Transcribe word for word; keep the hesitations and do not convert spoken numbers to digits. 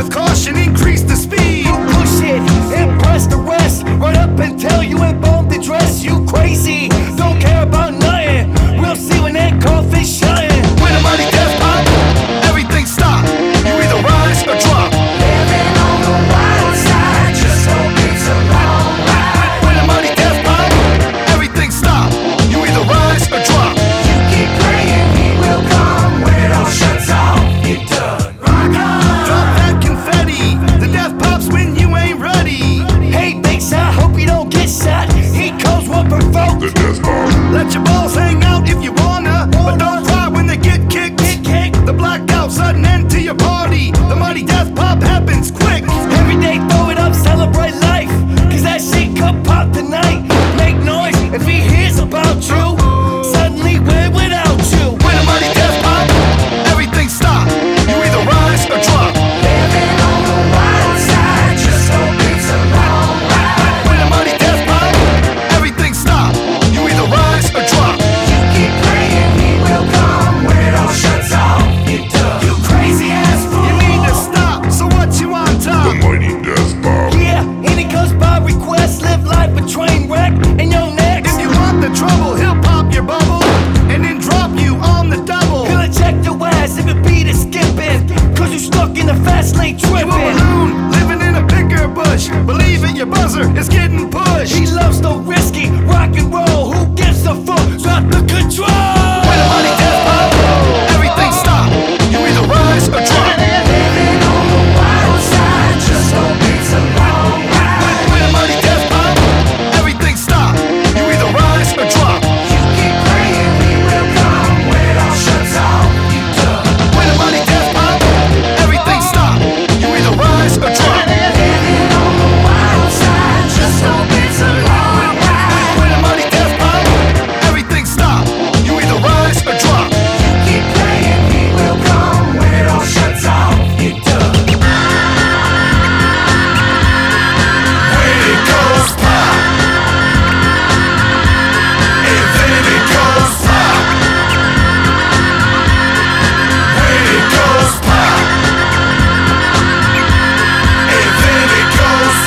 with caution, increase the speed. You push it, impress the rest. Run up and tell you ain't born to dress. You crazy, don't care about nothing. We'll see when that coffee's shutting. When the mighty death pop, everything stop. You either rise or drop. Living on the wild side, just hope it's a long ride. When the mighty death pop, everything stop. You either rise or drop. You keep praying he will come when it all shuts off. You done. Rock on. Drop that confetti. The death pops when you ain't ready. Hey, big shot, hope you don't get shot. He comes what provoked. The death pop. Let your balls hang out if you wanna, but don't cry when they get kicked. Get kicked. The blackout, sudden end to your party. The mighty death pop happens quick. Every day throw it up, celebrate life. Cause that shit could pop tonight. Make noise if he hears about you. Suddenly we're without you. When the mighty death pop, everything stop. You either rise or drop. Living on the wild side, just hope it's a long ride. When the mighty death pop, everything stop. You either rise or drop. You keep praying he will come when it all shuts off. You done. You crazy ass fool. You need to stop, so what you on The top? mighty death pop. Yeah, and it goes by request. Live life a train wreck, and you're next. If you want the trouble, he'll pop your bubble and then drop you on the double. He'll eject your ass if it beat is skipping. Cause you stuck in the fast lane You a tripping. balloon living in a bigger bush. Believe it, your buzzer is getting pushed. He loves the risky rock and roll. Who gives a fuck? Drop the control.